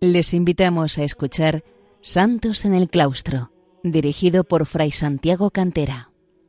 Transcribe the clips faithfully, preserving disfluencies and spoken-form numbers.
Les invitamos a escuchar Santos en el Claustro, dirigido por Fray Santiago Cantera.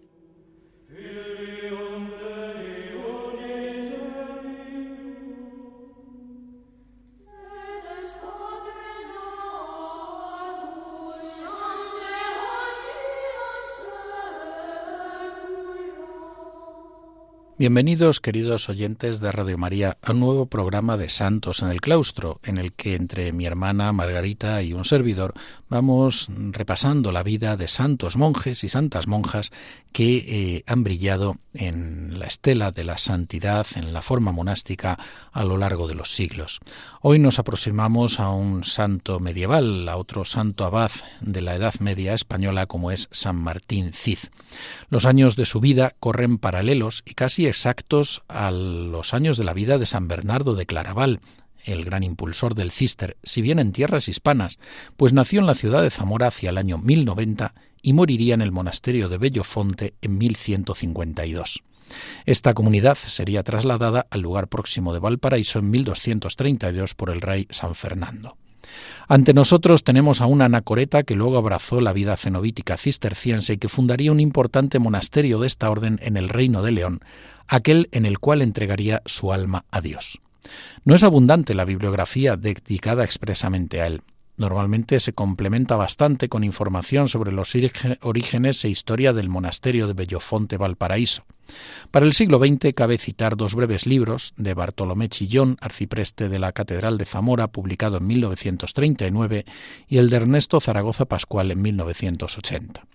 Bienvenidos, queridos oyentes de Radio María, a un nuevo programa de Santos en el Claustro, en el que entre mi hermana Margarita y un servidor vamos repasando la vida de santos monjes y santas monjas que eh, han brillado en la estela de la santidad, en la forma monástica a lo largo de los siglos. Hoy nos aproximamos a un santo medieval, a otro santo abad de la Edad Media española como es San Martín Cid. Los años de su vida corren paralelos y casi exactos a los años de la vida de San Bernardo de Claraval, el gran impulsor del Císter, si bien en tierras hispanas, pues nació en la ciudad de Zamora hacia el año mil noventa y moriría en el monasterio de Bellofonte en mil ciento cincuenta y dos. Esta comunidad sería trasladada al lugar próximo de Valparaíso en mil doscientos treinta y dos por el rey San Fernando. Ante nosotros tenemos a una anacoreta que luego abrazó la vida cenobítica cisterciense y que fundaría un importante monasterio de esta orden en el Reino de León, aquel en el cual entregaría su alma a Dios. No es abundante la bibliografía dedicada expresamente a él. Normalmente se complementa bastante con información sobre los orígenes e historia del monasterio de Bellofonte Valparaíso. Para el siglo veinte cabe citar dos breves libros de Bartolomé Chillón, arcipreste de la Catedral de Zamora, publicado en mil novecientos treinta y nueve, y el de Ernesto Zaragoza Pascual en mil novecientos ochenta.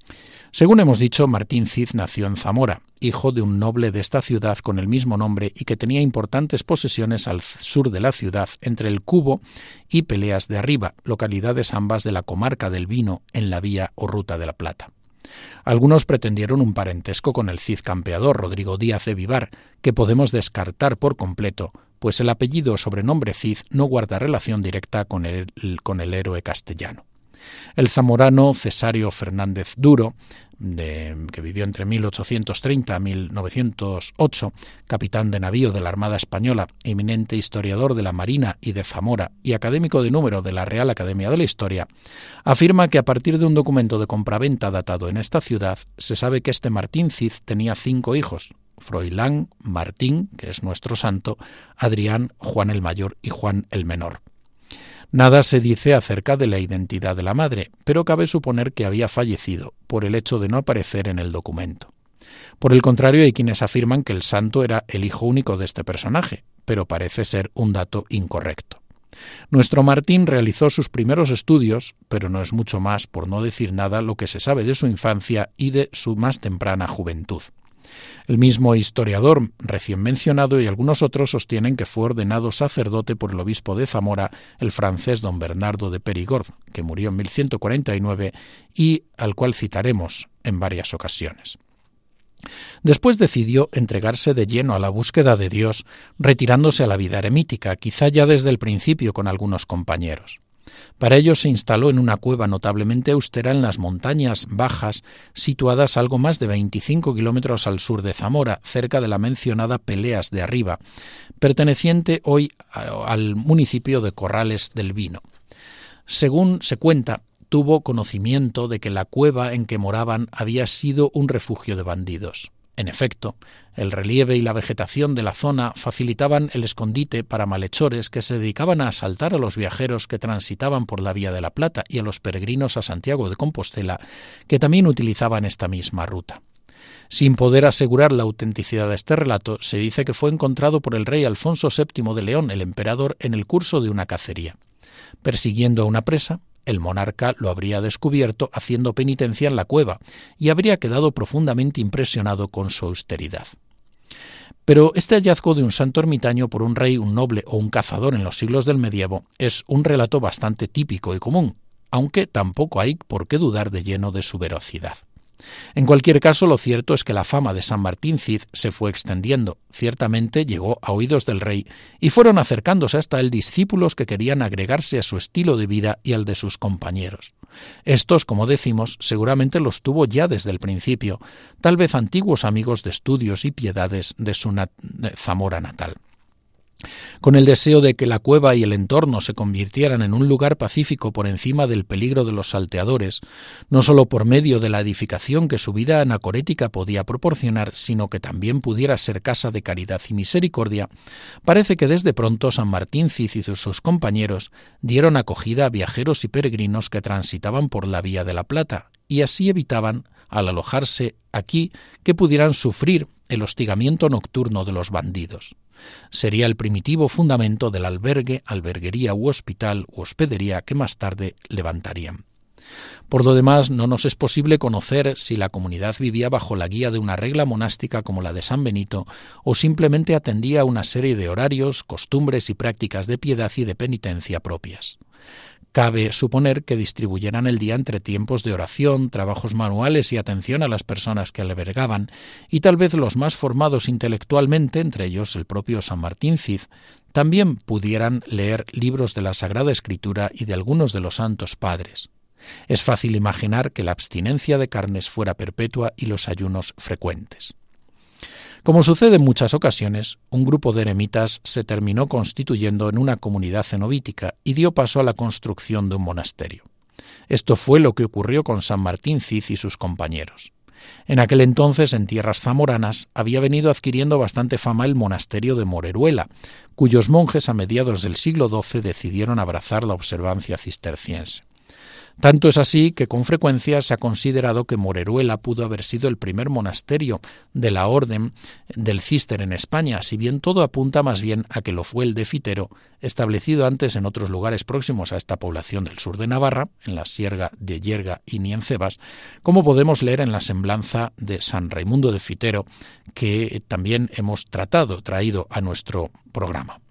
Según hemos dicho, Martín Cid nació en Zamora, hijo de un noble de esta ciudad con el mismo nombre y que tenía importantes posesiones al sur de la ciudad, entre el Cubo y Peleas de Arriba, localidades ambas de la comarca del Vino en la vía o ruta de la Plata. Algunos pretendieron un parentesco con el Cid campeador Rodrigo Díaz de Vivar, que podemos descartar por completo, pues el apellido o sobrenombre Cid no guarda relación directa con el, con el héroe castellano. El zamorano Cesario Fernández Duro, de, que vivió entre mil ochocientos treinta a mil novecientos ocho, capitán de navío de la Armada Española, eminente historiador de la Marina y de Zamora y académico de número de la Real Academia de la Historia, afirma que a partir de un documento de compraventa datado en esta ciudad, se sabe que este Martín Cid tenía cinco hijos: Froilán, Martín, que es nuestro santo, Adrián, Juan el Mayor y Juan el Menor. Nada se dice acerca de la identidad de la madre, pero cabe suponer que había fallecido por el hecho de no aparecer en el documento. Por el contrario, hay quienes afirman que el santo era el hijo único de este personaje, pero parece ser un dato incorrecto. Nuestro Martín realizó sus primeros estudios, pero no es mucho más, por no decir nada, lo que se sabe de su infancia y de su más temprana juventud. El mismo historiador recién mencionado y algunos otros sostienen que fue ordenado sacerdote por el obispo de Zamora, el francés don Bernardo de Périgord, que murió en mil ciento cuarenta y nueve y al cual citaremos en varias ocasiones. Después decidió entregarse de lleno a la búsqueda de Dios, retirándose a la vida eremítica, quizá ya desde el principio con algunos compañeros. Para ello se instaló en una cueva notablemente austera en las montañas bajas, situadas algo más de veinticinco kilómetros al sur de Zamora, cerca de la mencionada Peleas de Arriba, perteneciente hoy al municipio de Corrales del Vino. Según se cuenta, tuvo conocimiento de que la cueva en que moraban había sido un refugio de bandidos. En efecto, el relieve y la vegetación de la zona facilitaban el escondite para malhechores que se dedicaban a asaltar a los viajeros que transitaban por la Vía de la Plata y a los peregrinos a Santiago de Compostela, que también utilizaban esta misma ruta. Sin poder asegurar la autenticidad de este relato, se dice que fue encontrado por el rey Alfonso séptimo de León, el emperador, en el curso de una cacería. Persiguiendo a una presa, el monarca lo habría descubierto haciendo penitencia en la cueva y habría quedado profundamente impresionado con su austeridad. Pero este hallazgo de un santo ermitaño por un rey, un noble o un cazador en los siglos del medievo es un relato bastante típico y común, aunque tampoco hay por qué dudar de lleno de su veracidad. En cualquier caso, lo cierto es que la fama de San Martín Cid se fue extendiendo. Ciertamente llegó a oídos del rey y fueron acercándose hasta él discípulos que querían agregarse a su estilo de vida y al de sus compañeros. Estos, como decimos, seguramente los tuvo ya desde el principio, tal vez antiguos amigos de estudios y piedades de su nat- Zamora natal. Con el deseo de que la cueva y el entorno se convirtieran en un lugar pacífico por encima del peligro de los salteadores, no sólo por medio de la edificación que su vida anacorética podía proporcionar, sino que también pudiera ser casa de caridad y misericordia, parece que desde pronto San Martín Cid y sus compañeros dieron acogida a viajeros y peregrinos que transitaban por la Vía de la Plata, y así evitaban, al alojarse aquí, que pudieran sufrir el hostigamiento nocturno de los bandidos. Sería el primitivo fundamento del albergue, alberguería u hospital u hospedería que más tarde levantarían. Por lo demás, no nos es posible conocer si la comunidad vivía bajo la guía de una regla monástica como la de San Benito o simplemente atendía a una serie de horarios, costumbres y prácticas de piedad y de penitencia propias. Cabe suponer que distribuyeran el día entre tiempos de oración, trabajos manuales y atención a las personas que albergaban, y tal vez los más formados intelectualmente, entre ellos el propio San Martín Cid, también pudieran leer libros de la Sagrada Escritura y de algunos de los santos padres. Es fácil imaginar que la abstinencia de carnes fuera perpetua y los ayunos frecuentes. Como sucede en muchas ocasiones, un grupo de eremitas se terminó constituyendo en una comunidad cenobítica y dio paso a la construcción de un monasterio. Esto fue lo que ocurrió con San Martín Cid y sus compañeros. En aquel entonces, en tierras zamoranas, había venido adquiriendo bastante fama el monasterio de Moreruela, cuyos monjes a mediados del siglo doce decidieron abrazar la observancia cisterciense. Tanto es así que con frecuencia se ha considerado que Moreruela pudo haber sido el primer monasterio de la orden del Císter en España, si bien todo apunta más bien a que lo fue el de Fitero, establecido antes en otros lugares próximos a esta población del sur de Navarra, en la sierra de Yerga y Niencebas, como podemos leer en la semblanza de San Raimundo de Fitero, que también hemos tratado, traído a nuestro programa.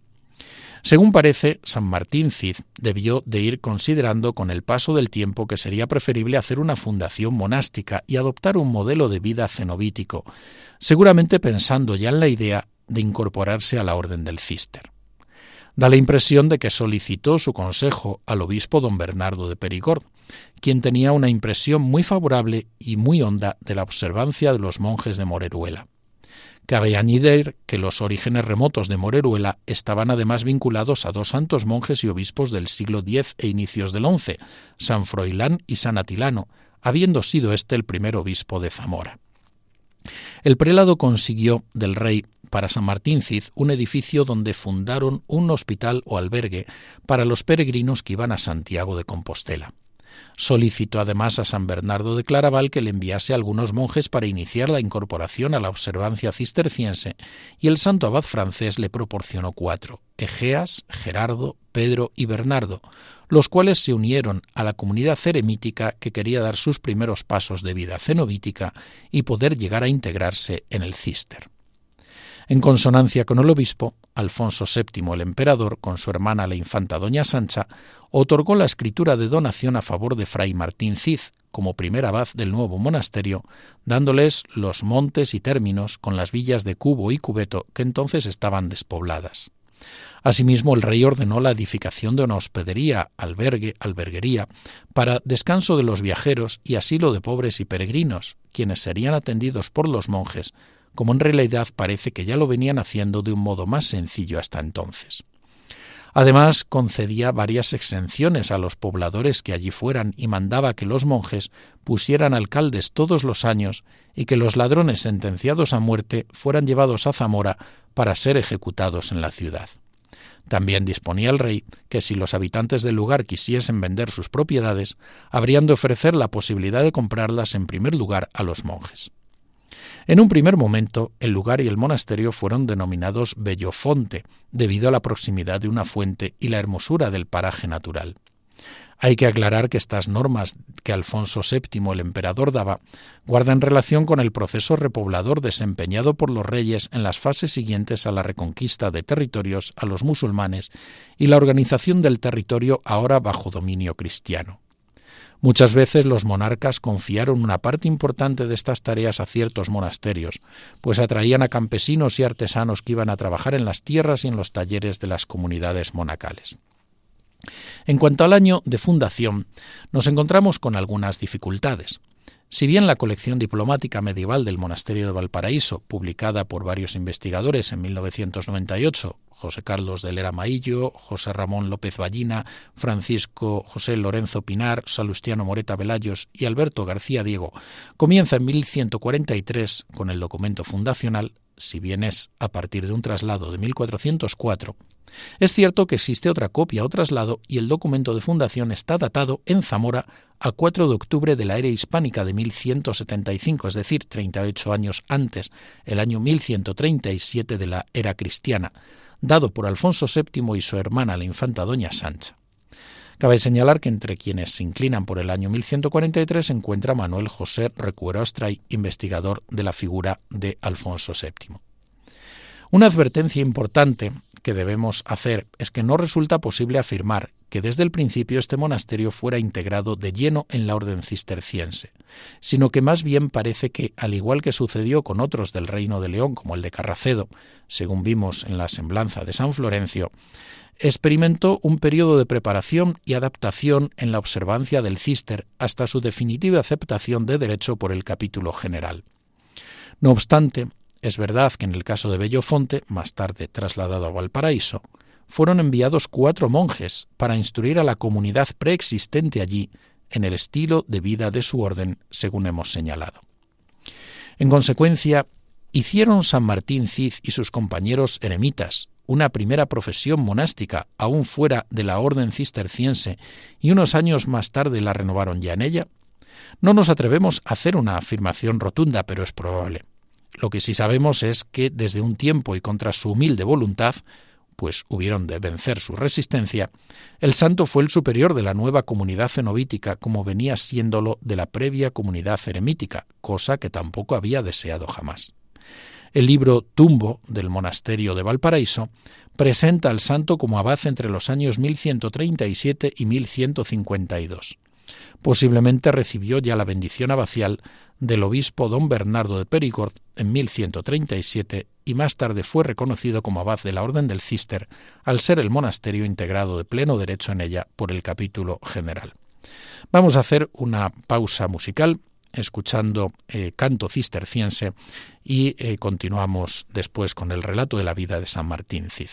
Según parece, San Martín Cid debió de ir considerando con el paso del tiempo que sería preferible hacer una fundación monástica y adoptar un modelo de vida cenobítico, seguramente pensando ya en la idea de incorporarse a la orden del Císter. Da la impresión de que solicitó su consejo al obispo don Bernardo de Perigord, quien tenía una impresión muy favorable y muy honda de la observancia de los monjes de Moreruela. Cabe añadir que los orígenes remotos de Moreruela estaban además vinculados a dos santos monjes y obispos del siglo diez e inicios del once, San Froilán y San Atilano, habiendo sido este el primer obispo de Zamora. El prelado consiguió del rey para San Martín Cid un edificio donde fundaron un hospital o albergue para los peregrinos que iban a Santiago de Compostela. Solicitó además a San Bernardo de Claraval que le enviase a algunos monjes para iniciar la incorporación a la observancia cisterciense, y el santo abad francés le proporcionó cuatro, Egeas, Gerardo, Pedro y Bernardo, los cuales se unieron a la comunidad eremítica que quería dar sus primeros pasos de vida cenobítica y poder llegar a integrarse en el Císter. En consonancia con el obispo, Alfonso séptimo el emperador, con su hermana la infanta doña Sancha, otorgó la escritura de donación a favor de fray Martín Cid, como primer abad del nuevo monasterio, dándoles los montes y términos con las villas de Cubo y Cubeto, que entonces estaban despobladas. Asimismo, el rey ordenó la edificación de una hospedería, albergue, alberguería, para descanso de los viajeros y asilo de pobres y peregrinos, quienes serían atendidos por los monjes, como en realidad parece que ya lo venían haciendo de un modo más sencillo hasta entonces. Además, concedía varias exenciones a los pobladores que allí fueran y mandaba que los monjes pusieran alcaldes todos los años y que los ladrones sentenciados a muerte fueran llevados a Zamora para ser ejecutados en la ciudad. También disponía el rey que si los habitantes del lugar quisiesen vender sus propiedades, habrían de ofrecer la posibilidad de comprarlas en primer lugar a los monjes. En un primer momento, el lugar y el monasterio fueron denominados Bellofonte, debido a la proximidad de una fuente y la hermosura del paraje natural. Hay que aclarar que estas normas que Alfonso séptimo el emperador daba guardan relación con el proceso repoblador desempeñado por los reyes en las fases siguientes a la reconquista de territorios a los musulmanes y la organización del territorio ahora bajo dominio cristiano. Muchas veces los monarcas confiaron una parte importante de estas tareas a ciertos monasterios, pues atraían a campesinos y artesanos que iban a trabajar en las tierras y en los talleres de las comunidades monacales. En cuanto al año de fundación, nos encontramos con algunas dificultades. Si bien la colección diplomática medieval del monasterio de Valparaíso, publicada por varios investigadores en mil novecientos noventa y ocho, José Carlos de Lera Maillo, José Ramón López Ballina, Francisco José Lorenzo Pinar, Salustiano Moreta Velayos y Alberto García Diego, comienza en mil ciento cuarenta y tres con el documento fundacional, si bien es a partir de un traslado de mil cuatrocientos cuatro, es cierto que existe otra copia o traslado y el documento de fundación está datado en Zamora a cuatro de octubre de la era hispánica de mil ciento setenta y cinco, es decir, treinta y ocho años antes, el año mil ciento treinta y siete de la era cristiana, dado por Alfonso séptimo y su hermana la infanta doña Sancha. Cabe señalar que entre quienes se inclinan por el año mil ciento cuarenta y tres se encuentra Manuel José Recuero Astray, investigador de la figura de Alfonso séptimo. Una advertencia importante que debemos hacer es que no resulta posible afirmar que desde el principio este monasterio fuera integrado de lleno en la orden cisterciense, sino que más bien parece que, al igual que sucedió con otros del Reino de León, como el de Carracedo, según vimos en la semblanza de San Florencio, experimentó un periodo de preparación y adaptación en la observancia del cister hasta su definitiva aceptación de derecho por el capítulo general. No obstante, es verdad que en el caso de Bellofonte, más tarde trasladado a Valparaíso, fueron enviados cuatro monjes para instruir a la comunidad preexistente allí en el estilo de vida de su orden, según hemos señalado. En consecuencia, hicieron San Martín Cid y sus compañeros eremitas una primera profesión monástica aún fuera de la orden cisterciense y unos años más tarde la renovaron ya en ella. No nos atrevemos a hacer una afirmación rotunda, pero es probable. Lo que sí sabemos es que desde un tiempo y contra su humilde voluntad, pues hubieron de vencer su resistencia, el santo fue el superior de la nueva comunidad cenobítica como venía siéndolo de la previa comunidad eremítica, cosa que tampoco había deseado jamás. El libro Tumbo del monasterio de Valparaíso presenta al santo como abad entre los años mil ciento treinta y siete y mil ciento cincuenta y dos. Posiblemente recibió ya la bendición abacial del obispo don Bernardo de Perigord en mil ciento treinta y siete y más tarde fue reconocido como abad de la Orden del Císter al ser el monasterio integrado de pleno derecho en ella por el capítulo general. Vamos a hacer una pausa musical escuchando eh, canto cisterciense y eh, continuamos después con el relato de la vida de San Martín Cid.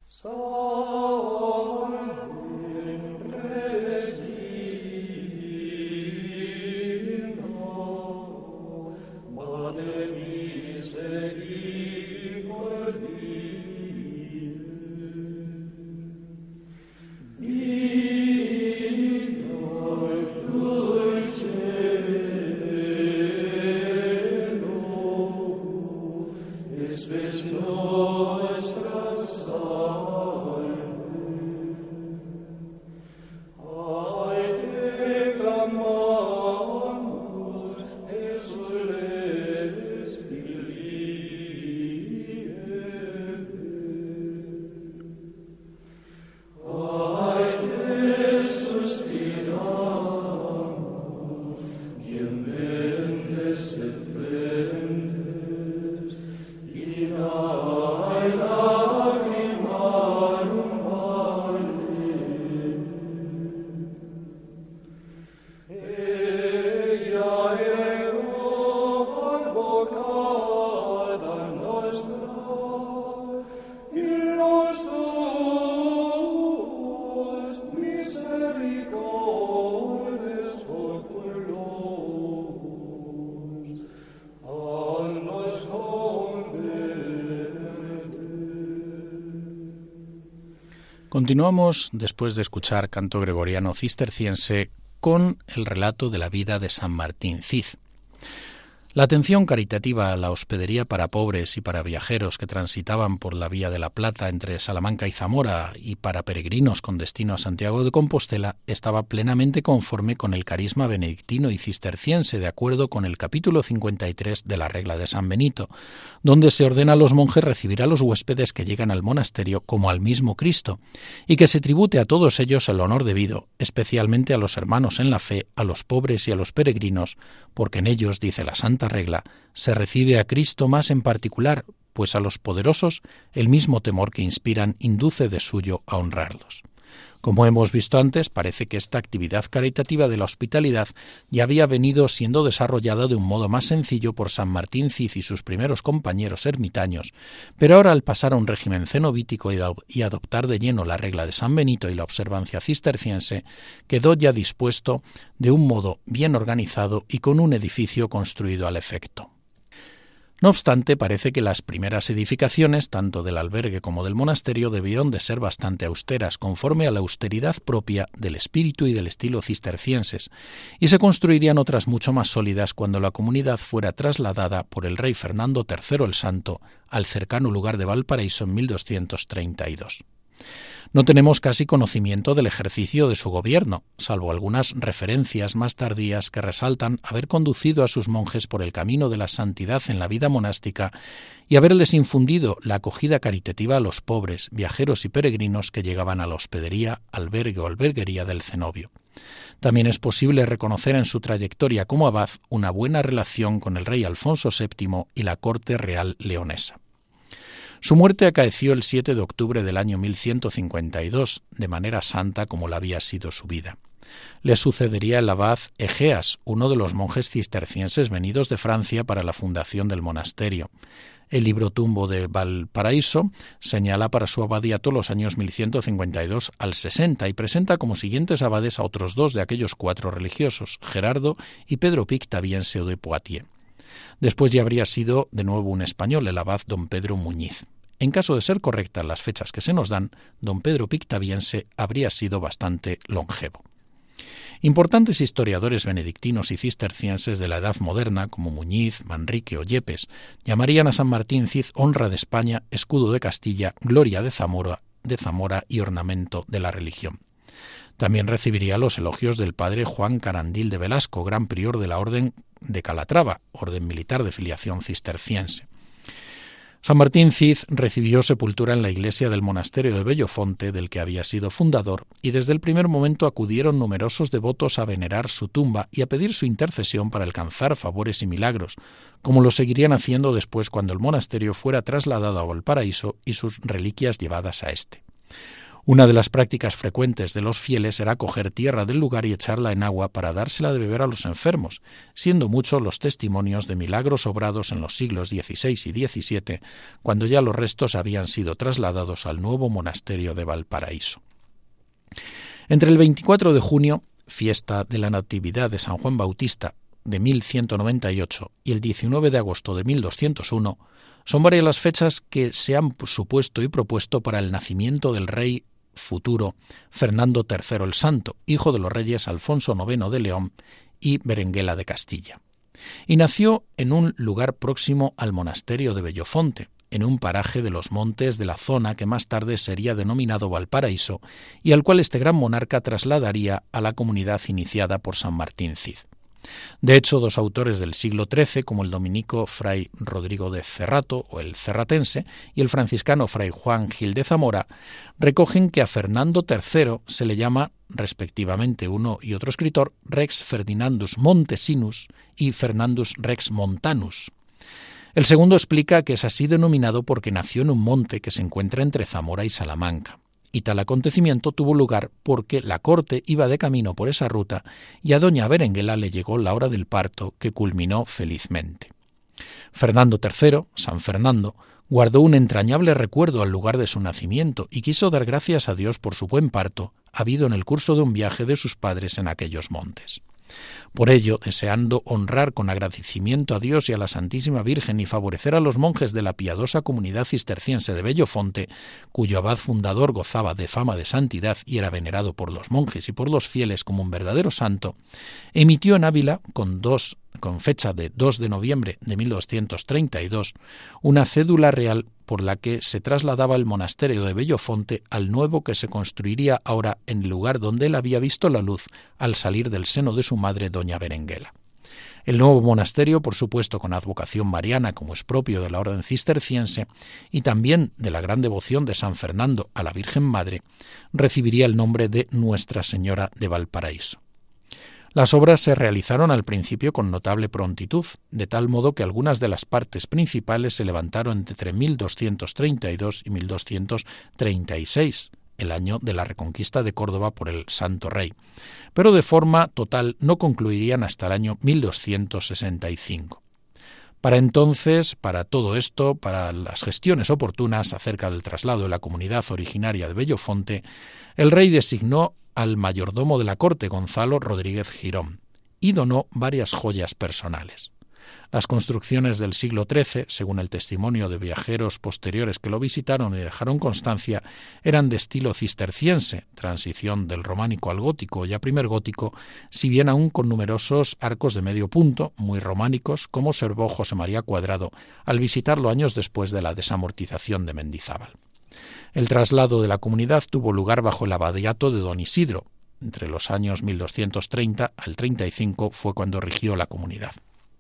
Continuamos, después de escuchar canto gregoriano cisterciense, con el relato de la vida de San Martín Cid. La atención caritativa a la hospedería para pobres y para viajeros que transitaban por la Vía de la Plata entre Salamanca y Zamora y para peregrinos con destino a Santiago de Compostela estaba plenamente conforme con el carisma benedictino y cisterciense, de acuerdo con el capítulo cincuenta y tres de la Regla de San Benito, donde se ordena a los monjes recibir a los huéspedes que llegan al monasterio como al mismo Cristo, y que se tribute a todos ellos el honor debido, especialmente a los hermanos en la fe, a los pobres y a los peregrinos, porque en ellos, dice la Santa Regla, se recibe a Cristo más en particular, pues a los poderosos el mismo temor que inspiran induce de suyo a honrarlos. Como hemos visto antes, parece que esta actividad caritativa de la hospitalidad ya había venido siendo desarrollada de un modo más sencillo por San Martín Cid y sus primeros compañeros ermitaños, pero ahora al pasar a un régimen cenobítico y adoptar de lleno la regla de San Benito y la observancia cisterciense, quedó ya dispuesto de un modo bien organizado y con un edificio construido al efecto. No obstante, parece que las primeras edificaciones, tanto del albergue como del monasterio, debieron de ser bastante austeras, conforme a la austeridad propia del espíritu y del estilo cistercienses, y se construirían otras mucho más sólidas cuando la comunidad fuera trasladada por el rey Fernando tercero el Santo al cercano lugar de Valparaíso en mil doscientos treinta y dos. No tenemos casi conocimiento del ejercicio de su gobierno, salvo algunas referencias más tardías que resaltan haber conducido a sus monjes por el camino de la santidad en la vida monástica y haberles infundido la acogida caritativa a los pobres, viajeros y peregrinos que llegaban a la hospedería, albergue o alberguería del cenobio. También es posible reconocer en su trayectoria como abad una buena relación con el rey Alfonso séptimo y la corte real leonesa. Su muerte acaeció el siete de octubre del año mil ciento cincuenta y dos, de manera santa como la había sido su vida. Le sucedería el abad Egeas, uno de los monjes cistercienses venidos de Francia para la fundación del monasterio. El libro tumbo de Valparaíso señala para su abadiato los años mil ciento cincuenta y dos al sesenta y presenta como siguientes abades a otros dos de aquellos cuatro religiosos, Gerardo y Pedro Pictaviense de Poitiers. Después ya habría sido de nuevo un español, el abad don Pedro Muñiz. En caso de ser correctas las fechas que se nos dan, don Pedro Pictaviense habría sido bastante longevo. Importantes historiadores benedictinos y cistercienses de la Edad Moderna, como Muñiz, Manrique o Yepes, llamarían a San Martín Cid honra de España, escudo de Castilla, gloria de Zamora, de Zamora y ornamento de la religión. También recibiría los elogios del padre Juan Carandil de Velasco, gran prior de la Orden de Calatrava, orden militar de filiación cisterciense. San Martín Cid recibió sepultura en la iglesia del monasterio de Bellofonte, del que había sido fundador, y desde el primer momento acudieron numerosos devotos a venerar su tumba y a pedir su intercesión para alcanzar favores y milagros, como lo seguirían haciendo después cuando el monasterio fuera trasladado a Valparaíso y sus reliquias llevadas a este. Una de las prácticas frecuentes de los fieles era coger tierra del lugar y echarla en agua para dársela de beber a los enfermos, siendo muchos los testimonios de milagros obrados en los siglos dieciséis y diecisiete, cuando ya los restos habían sido trasladados al nuevo monasterio de Valparaíso. Entre el veinticuatro de junio, fiesta de la Natividad de San Juan Bautista de mil ciento noventa y ocho, y el diecinueve de agosto de mil doscientos uno, son varias las fechas que se han supuesto y propuesto para el nacimiento del rey futuro Fernando tercero el Santo, hijo de los reyes Alfonso noveno de León y Berenguela de Castilla. Y nació en un lugar próximo al monasterio de Bellofonte, en un paraje de los montes de la zona que más tarde sería denominado Valparaíso y al cual este gran monarca trasladaría a la comunidad iniciada por San Martín Cid. De hecho, dos autores del siglo trece, como el dominico fray Rodrigo de Cerrato o el cerratense y el franciscano fray Juan Gil de Zamora, recogen que a Fernando tercero se le llama, respectivamente uno y otro escritor, Rex Ferdinandus Montesinus y Fernandus Rex Montanus. El segundo explica que es así denominado porque nació en un monte que se encuentra entre Zamora y Salamanca. Y tal acontecimiento tuvo lugar porque la corte iba de camino por esa ruta y a doña Berenguela le llegó la hora del parto, que culminó felizmente. Fernando tercero, San Fernando, guardó un entrañable recuerdo al lugar de su nacimiento y quiso dar gracias a Dios por su buen parto, habido en el curso de un viaje de sus padres en aquellos montes. Por ello, deseando honrar con agradecimiento a Dios y a la Santísima Virgen y favorecer a los monjes de la piadosa comunidad cisterciense de Bellofonte, cuyo abad fundador gozaba de fama de santidad y era venerado por los monjes y por los fieles como un verdadero santo, emitió en Ávila, con, dos, con fecha de dos de noviembre de mil doscientos treinta y dos, una cédula real por la que se trasladaba el monasterio de Bellofonte al nuevo que se construiría ahora en el lugar donde él había visto la luz al salir del seno de su madre doña Berenguela. El nuevo monasterio, por supuesto con advocación mariana como es propio de la orden cisterciense y también de la gran devoción de San Fernando a la Virgen Madre, recibiría el nombre de Nuestra Señora de Valparaíso. Las obras se realizaron al principio con notable prontitud, de tal modo que algunas de las partes principales se levantaron entre mil doscientos treinta y dos y mil doscientos treinta y seis, el año de la reconquista de Córdoba por el Santo Rey, pero de forma total no concluirían hasta el año mil doscientos sesenta y cinco. Para entonces, para todo esto, para las gestiones oportunas acerca del traslado de la comunidad originaria de Bellofonte, el rey designó al mayordomo de la corte, Gonzalo Rodríguez Girón, y donó varias joyas personales. Las construcciones del siglo trece, según el testimonio de viajeros posteriores que lo visitaron y dejaron constancia, eran de estilo cisterciense, transición del románico al gótico y a primer gótico, si bien aún con numerosos arcos de medio punto, muy románicos, como observó José María Cuadrado al visitarlo años después de la desamortización de Mendizábal. El traslado de la comunidad tuvo lugar bajo el abadiato de Don Isidro. Entre los años mil doscientos treinta al treinta y cinco fue cuando rigió la comunidad.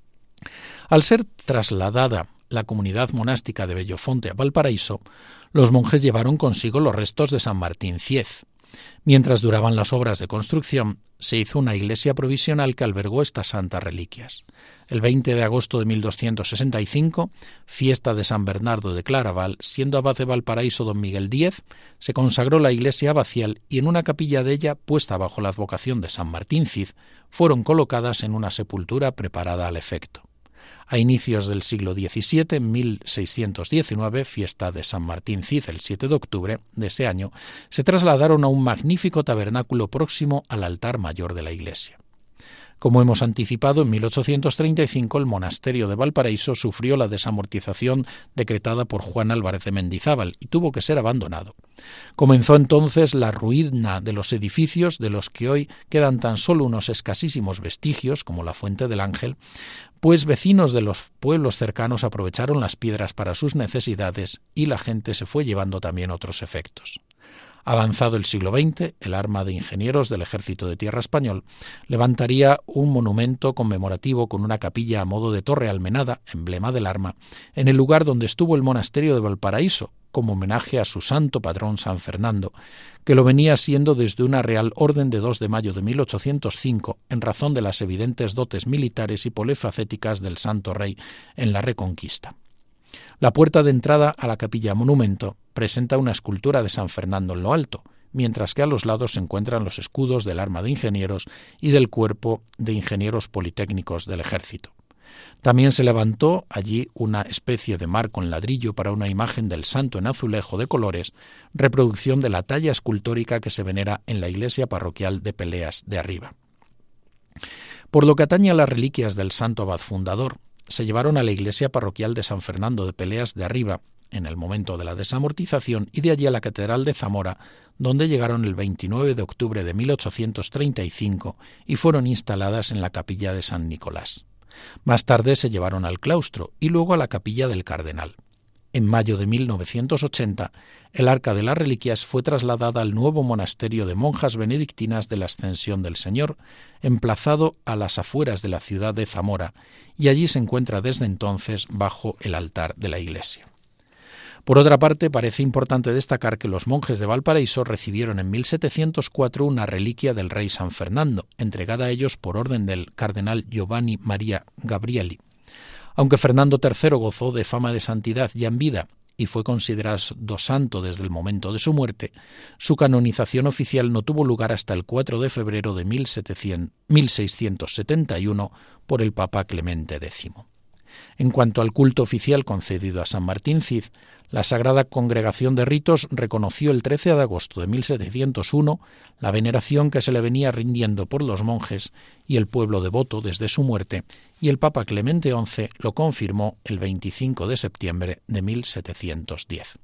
Al ser trasladada la comunidad monástica de Bellofonte a Valparaíso, los monjes llevaron consigo los restos de San Martín Ciez. Mientras duraban las obras de construcción, se hizo una iglesia provisional que albergó estas santas reliquias. El veinte de agosto de mil doscientos sesenta y cinco, fiesta de San Bernardo de Claraval, siendo abad de Valparaíso don Miguel Díez, se consagró la iglesia abacial y en una capilla de ella, puesta bajo la advocación de San Martín Cid, fueron colocadas en una sepultura preparada al efecto. A inicios del siglo diecisiete, en mil seiscientos diecinueve, fiesta de San Martín Cid el siete de octubre de ese año, se trasladaron a un magnífico tabernáculo próximo al altar mayor de la iglesia. Como hemos anticipado, en mil ochocientos treinta y cinco el monasterio de Valparaíso sufrió la desamortización decretada por Juan Álvarez de Mendizábal y tuvo que ser abandonado. Comenzó entonces la ruina de los edificios, de los que hoy quedan tan solo unos escasísimos vestigios, como la Fuente del Ángel, pues vecinos de los pueblos cercanos aprovecharon las piedras para sus necesidades y la gente se fue llevando también otros efectos. Avanzado el siglo veinte, el arma de ingenieros del Ejército de Tierra Español levantaría un monumento conmemorativo con una capilla a modo de torre almenada, emblema del arma, en el lugar donde estuvo el monasterio de Valparaíso, como homenaje a su santo patrón San Fernando, que lo venía siendo desde una real orden de dos de mayo de mil ochocientos cinco, en razón de las evidentes dotes militares y polifacéticas del Santo Rey en la Reconquista. La puerta de entrada a la capilla monumento presenta una escultura de San Fernando en lo alto, mientras que a los lados se encuentran los escudos del arma de ingenieros y del cuerpo de ingenieros politécnicos del ejército. También se levantó allí una especie de marco en ladrillo para una imagen del santo en azulejo de colores, reproducción de la talla escultórica que se venera en la iglesia parroquial de Peleas de Arriba. Por lo que atañe a las reliquias del santo abad fundador, se llevaron a la iglesia parroquial de San Fernando de Peleas de Arriba, en el momento de la desamortización, y de allí a la catedral de Zamora, donde llegaron el veintinueve de octubre de mil ochocientos treinta y cinco y fueron instaladas en la capilla de San Nicolás. Más tarde se llevaron al claustro y luego a la capilla del Cardenal. En mayo de mil novecientos ochenta, el Arca de las Reliquias fue trasladada al nuevo monasterio de monjas benedictinas de la Ascensión del Señor, emplazado a las afueras de la ciudad de Zamora, y allí se encuentra desde entonces bajo el altar de la iglesia. Por otra parte, parece importante destacar que los monjes de Valparaíso recibieron en mil setecientos cuatro una reliquia del rey San Fernando, entregada a ellos por orden del cardenal Giovanni Maria Gabrieli. Aunque Fernando tercero gozó de fama de santidad ya en vida y fue considerado santo desde el momento de su muerte, su canonización oficial no tuvo lugar hasta el cuatro de febrero de mil seiscientos setenta y uno por el Papa Clemente décimo. En cuanto al culto oficial concedido a San Martín Cid, la Sagrada Congregación de Ritos reconoció el trece de agosto de mil setecientos uno la veneración que se le venía rindiendo por los monjes y el pueblo devoto desde su muerte, y el Papa Clemente once lo confirmó el veinticinco de septiembre de mil setecientos diez.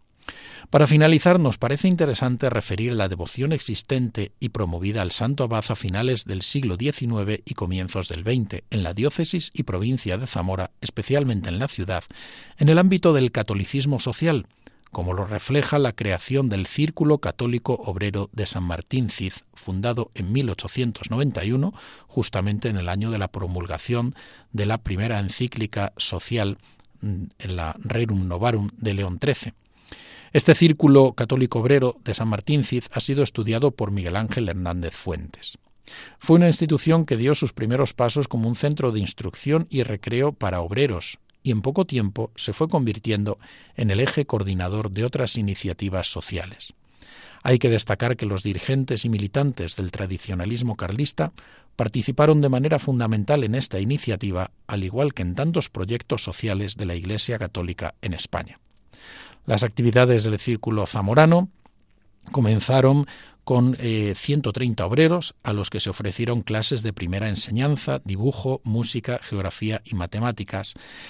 Para finalizar, nos parece interesante referir la devoción existente y promovida al santo abad a finales del siglo diecinueve y comienzos del veinte en la diócesis y provincia de Zamora, especialmente en la ciudad, en el ámbito del catolicismo social, como lo refleja la creación del Círculo Católico Obrero de San Martín Cid, fundado en mil ochocientos noventa y uno, justamente en el año de la promulgación de la primera encíclica social, en la Rerum Novarum de León trece. Este Círculo Católico Obrero de San Martín Cid ha sido estudiado por Miguel Ángel Hernández Fuentes. Fue una institución que dio sus primeros pasos como un centro de instrucción y recreo para obreros, y en poco tiempo se fue convirtiendo en el eje coordinador de otras iniciativas sociales. Hay que destacar que los dirigentes y militantes del tradicionalismo carlista participaron de manera fundamental en esta iniciativa, al igual que en tantos proyectos sociales de la Iglesia Católica en España. Las actividades del Círculo Zamorano comenzaron con eh, ciento treinta obreros a los que se ofrecieron clases de primera enseñanza, dibujo, música, geografía y matemáticas.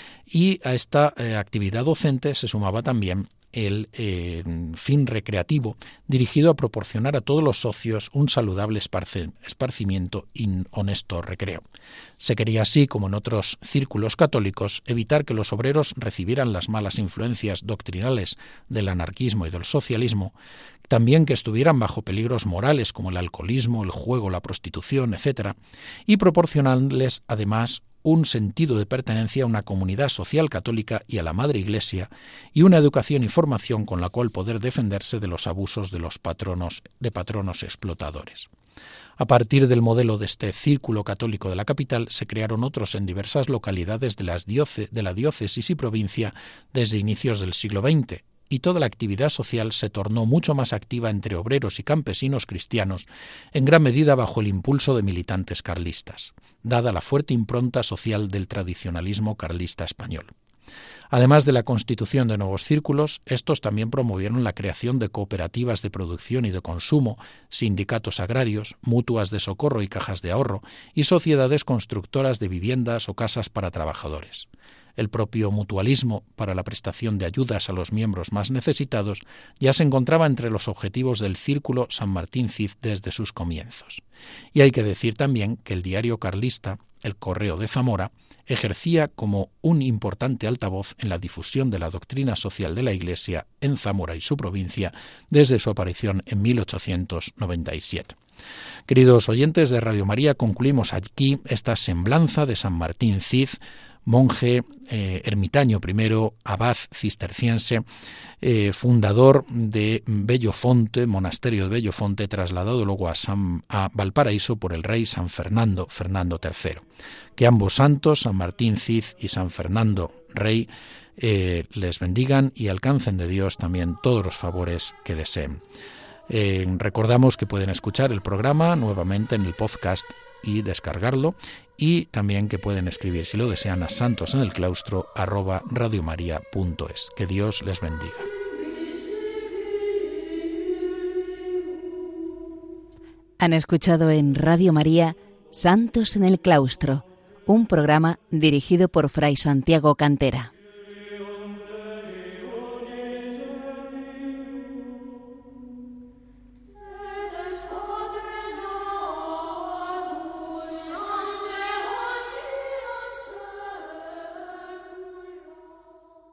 Y a esta eh, actividad docente se sumaba también el eh, fin recreativo dirigido a proporcionar a todos los socios un saludable esparce, esparcimiento y honesto recreo. Se quería así, como en otros círculos católicos, evitar que los obreros recibieran las malas influencias doctrinales del anarquismo y del socialismo, también que estuvieran bajo peligros morales como el alcoholismo, el juego, la prostitución, etcétera, y proporcionarles además un sentido de pertenencia a una comunidad social católica y a la Madre Iglesia, y una educación y formación con la cual poder defenderse de los abusos de los patronos, de patronos explotadores. A partir del modelo de este círculo católico de la capital, se crearon otros en diversas localidades de, las dióce, de la diócesis y provincia desde inicios del siglo veinte, y toda la actividad social se tornó mucho más activa entre obreros y campesinos cristianos, en gran medida bajo el impulso de militantes carlistas, dada la fuerte impronta social del tradicionalismo carlista español. Además de la constitución de nuevos círculos, estos también promovieron la creación de cooperativas de producción y de consumo, sindicatos agrarios, mutuas de socorro y cajas de ahorro, y sociedades constructoras de viviendas o casas para trabajadores. El propio mutualismo para la prestación de ayudas a los miembros más necesitados ya se encontraba entre los objetivos del Círculo San Martín Cid desde sus comienzos. Y hay que decir también que el diario carlista, El Correo de Zamora, ejercía como un importante altavoz en la difusión de la doctrina social de la Iglesia en Zamora y su provincia desde su aparición en mil ochocientos noventa y siete. Queridos oyentes de Radio María, concluimos aquí esta semblanza de San Martín Cid, monje, eh, ermitaño primero, abad cisterciense, eh, fundador de Bellofonte, monasterio de Bellofonte, trasladado luego a, San, a Valparaíso por el rey San Fernando, Fernando tercero. Que ambos santos, San Martín Cid y San Fernando Rey, eh, les bendigan y alcancen de Dios también todos los favores que deseen. Eh, recordamos que pueden escuchar el programa nuevamente en el podcast y descargarlo, y también que pueden escribir, si lo desean, a santosenelclaustro arroba radiomaria punto es. Que Dios les bendiga. Han escuchado en Radio María Santos en el Claustro, un programa dirigido por Fray Santiago Cantera.